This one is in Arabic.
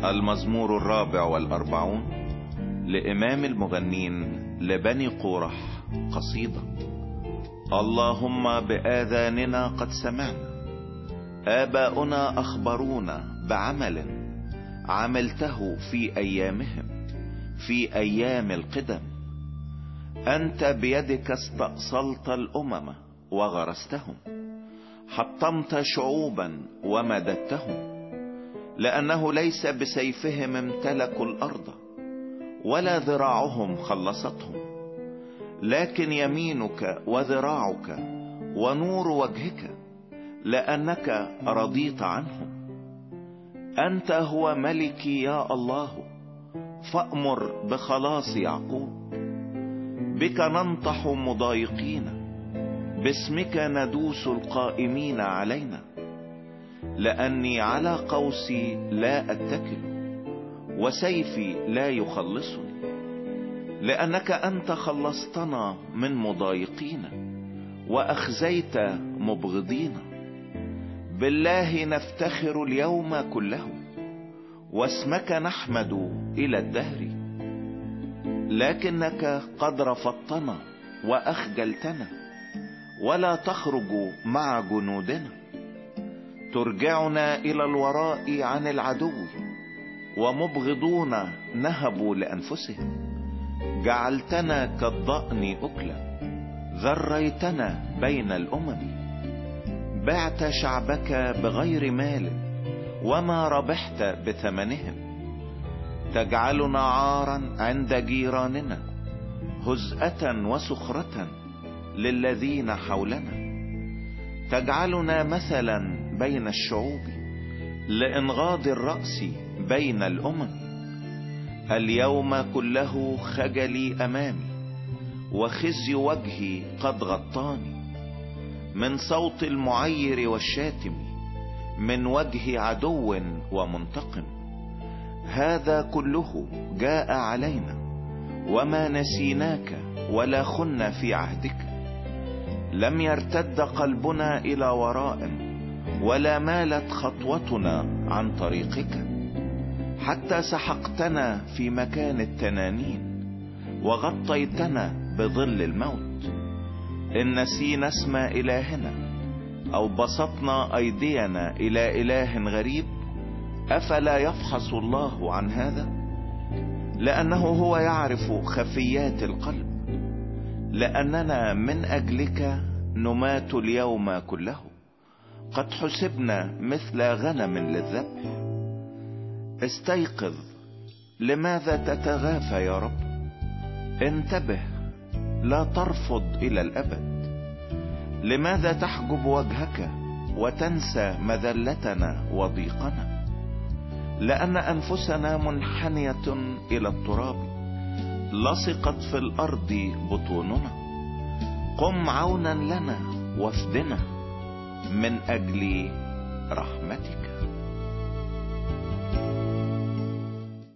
المزمور 44 لإمام المغنين لبني قورح قصيدة. اللهم بآذاننا قد سمعنا، آباؤنا أخبرونا بعمل عملته في أيامهم، في أيام القدم. أنت بيدك استأصلت الأمم وغرستهم، حطمت شعوبا ومددتهم، لأنه ليس بسيفهم امتلكوا الأرض ولا ذراعهم خلصتهم، لكن يمينك وذراعك ونور وجهك، لأنك رضيت عنهم. أنت هو ملكي يا الله، فأمر بخلاص يعقوب. بك ننطح مضايقين، باسمك ندوس القائمين علينا. لأني على قوسي لا أتكل، وسيفي لا يخلصني، لأنك أنت خلصتنا من مضايقين وأخزيت مبغضين. بالله نفتخر اليوم كله، واسمك نحمد إلى الدهر. لكنك قد رفضتنا وأخجلتنا، ولا تخرج مع جنودنا. ترجعنا إلى الوراء عن العدو، ومبغضون نهبوا لأنفسهم. جعلتنا كالضأن أكلا، ذريتنا بين الأمم. بعت شعبك بغير مال، وما ربحت بثمنهم. تجعلنا عارا عند جيراننا، هزءة وسخرة للذين حولنا. تجعلنا مثلا بين الشعوب، لإنغاض الرأس بين الأمم. اليوم كله خجلي أمامي، وخزي وجهي قد غطاني. من صوت المعير والشاتم، من وجه عدو ومنتقم. هذا كله جاء علينا، وما نسيناك ولا خنا في عهدك. لم يرتد قلبنا إلى وراء، ولا مالت خطوتنا عن طريقك. حتى سحقتنا في مكان التنانين، وغطيتنا بظل الموت. إن نسينا اسم إلهنا، أو بسطنا أيدينا إلى إله غريب، أفلا يفحص الله عن هذا؟ لأنه هو يعرف خفيات القلب. لأننا من أجلك نمات اليوم كله، قد حسبنا مثل غنم للذبح. استيقظ، لماذا تتغافى يا رب؟ انتبه، لا ترفض إلى الأبد. لماذا تحجب وجهك وتنسى مذلتنا وضيقنا؟ لأن أنفسنا منحنية إلى التراب، لصقت في الأرض بطوننا. قم عونا لنا وافدنا من أجل رحمتك.